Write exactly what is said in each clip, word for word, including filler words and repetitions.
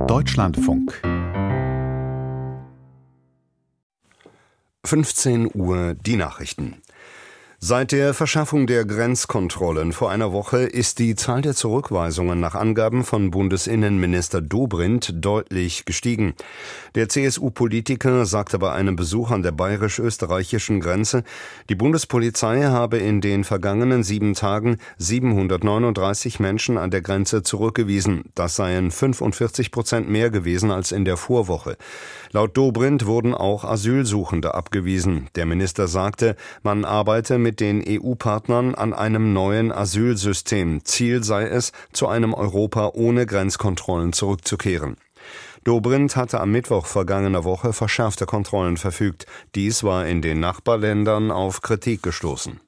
Deutschlandfunk. fünfzehn Uhr die Nachrichten. Seit der Verschärfung der Grenzkontrollen vor einer Woche ist die Zahl der Zurückweisungen nach Angaben von Bundesinnenminister Dobrindt deutlich gestiegen. Der C S U-Politiker sagte bei einem Besuch an der bayerisch-österreichischen Grenze, die Bundespolizei habe in den vergangenen sieben Tagen siebenhundertneununddreißig Menschen an der Grenze zurückgewiesen. Das seien fünfundvierzig Prozent mehr gewesen als in der Vorwoche. Laut Dobrindt wurden auch Asylsuchende abgewiesen. Der Minister sagte, man arbeite mit den E U-Partnern an einem neuen Asylsystem. Ziel sei es, zu einem Europa ohne Grenzkontrollen zurückzukehren. Dobrindt hatte am Mittwoch vergangener Woche verschärfte Kontrollen verfügt. Dies war in den Nachbarländern auf Kritik gestoßen.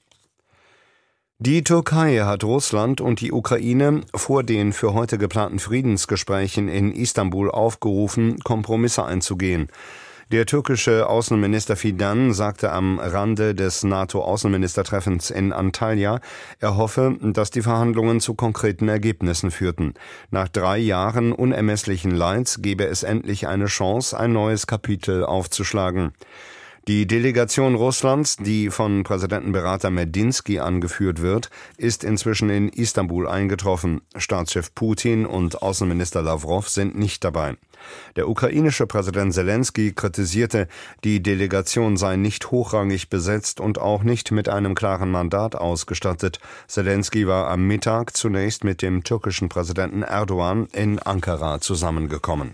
Die Türkei hat Russland und die Ukraine vor den für heute geplanten Friedensgesprächen in Istanbul aufgerufen, Kompromisse einzugehen. Der türkische Außenminister Fidan sagte am Rande des NATO-Außenministertreffens in Antalya, er hoffe, dass die Verhandlungen zu konkreten Ergebnissen führten. Nach drei Jahren unermesslichen Leids gebe es endlich eine Chance, ein neues Kapitel aufzuschlagen. Die Delegation Russlands, die von Präsidentenberater Medinsky angeführt wird, ist inzwischen in Istanbul eingetroffen. Staatschef Putin und Außenminister Lavrov sind nicht dabei. Der ukrainische Präsident Selensky kritisierte, die Delegation sei nicht hochrangig besetzt und auch nicht mit einem klaren Mandat ausgestattet. Selensky war am Mittag zunächst mit dem türkischen Präsidenten Erdogan in Ankara zusammengekommen.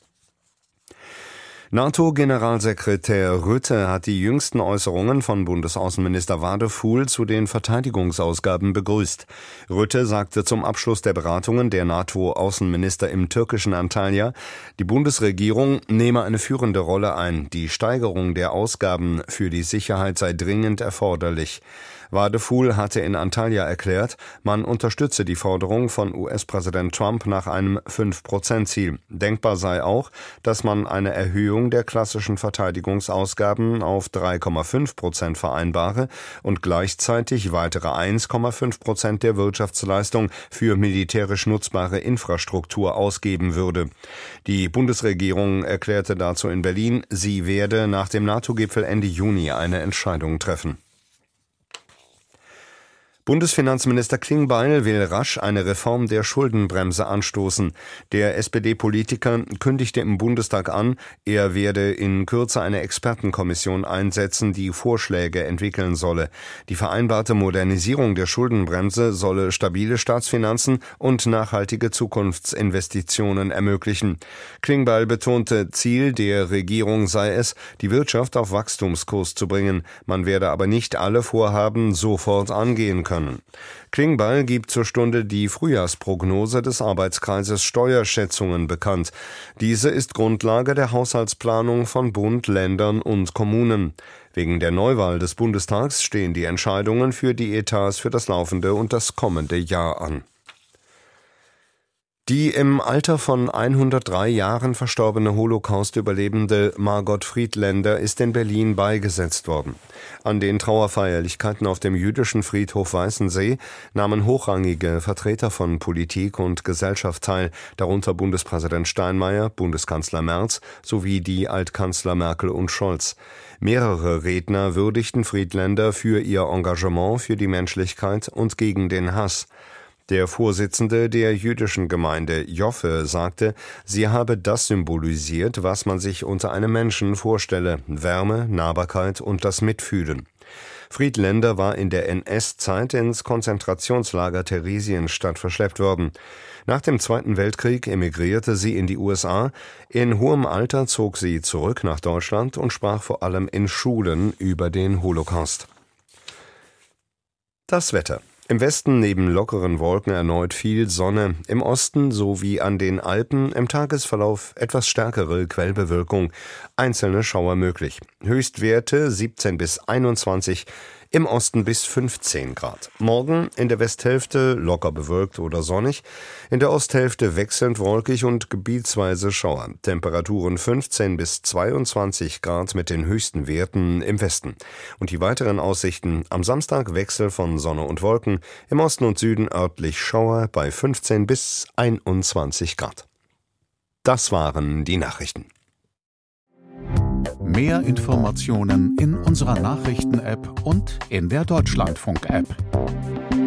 NATO-Generalsekretär Rutte hat die jüngsten Äußerungen von Bundesaußenminister Wadefuhl zu den Verteidigungsausgaben begrüßt. Rutte sagte zum Abschluss der Beratungen der NATO-Außenminister im türkischen Antalya, die Bundesregierung nehme eine führende Rolle ein. Die Steigerung der Ausgaben für die Sicherheit sei dringend erforderlich. Wadefuhl hatte in Antalya erklärt, man unterstütze die Forderung von U S-Präsident Trump nach einem fünf Prozent Ziel. Denkbar sei auch, dass man eine Erhöhung der klassischen Verteidigungsausgaben auf drei Komma fünf Prozent vereinbare und gleichzeitig weitere eins Komma fünf Prozent der Wirtschaftsleistung für militärisch nutzbare Infrastruktur ausgeben würde. Die Bundesregierung erklärte dazu in Berlin, sie werde nach dem NATO-Gipfel Ende Juni eine Entscheidung treffen. Bundesfinanzminister Klingbeil will rasch eine Reform der Schuldenbremse anstoßen. Der S P D-Politiker kündigte im Bundestag an, er werde in Kürze eine Expertenkommission einsetzen, die Vorschläge entwickeln solle. Die vereinbarte Modernisierung der Schuldenbremse solle stabile Staatsfinanzen und nachhaltige Zukunftsinvestitionen ermöglichen. Klingbeil betonte, Ziel der Regierung sei es, die Wirtschaft auf Wachstumskurs zu bringen. Man werde aber nicht alle Vorhaben sofort angehen können. Klingbeil gibt zur Stunde die Frühjahrsprognose des Arbeitskreises Steuerschätzungen bekannt. Diese ist Grundlage der Haushaltsplanung von Bund, Ländern und Kommunen. Wegen der Neuwahl des Bundestags stehen die Entscheidungen für die Etats für das laufende und das kommende Jahr an. Die im Alter von hundertdrei Jahren verstorbene Holocaust-Überlebende Margot Friedländer ist in Berlin beigesetzt worden. An den Trauerfeierlichkeiten auf dem jüdischen Friedhof Weißensee nahmen hochrangige Vertreter von Politik und Gesellschaft teil, darunter Bundespräsident Steinmeier, Bundeskanzler Merz sowie die Altkanzler Merkel und Scholz. Mehrere Redner würdigten Friedländer für ihr Engagement für die Menschlichkeit und gegen den Hass. Der Vorsitzende der jüdischen Gemeinde Joffe sagte, sie habe das symbolisiert, was man sich unter einem Menschen vorstelle: Wärme, Nahbarkeit und das Mitfühlen. Friedländer war in der N S-Zeit ins Konzentrationslager Theresienstadt verschleppt worden. Nach dem Zweiten Weltkrieg emigrierte sie in die U S A. In hohem Alter zog sie zurück nach Deutschland und sprach vor allem in Schulen über den Holocaust. Das Wetter. Im Westen neben lockeren Wolken erneut viel Sonne, im Osten sowie an den Alpen im Tagesverlauf etwas stärkere Quellbewölkung, einzelne Schauer möglich. Höchstwerte siebzehn bis einundzwanzig, im Osten bis fünfzehn Grad. Morgen in der Westhälfte locker bewölkt oder sonnig, in der Osthälfte wechselnd wolkig und gebietsweise Schauer. Temperaturen fünfzehn bis zweiundzwanzig Grad mit den höchsten Werten im Westen. Und die weiteren Aussichten: am Samstag Wechsel von Sonne und Wolken, im Osten und Süden örtlich Schauer bei fünfzehn bis einundzwanzig Grad. Das waren die Nachrichten. Mehr Informationen in unserer Nachrichten-App und in der Deutschlandfunk-App.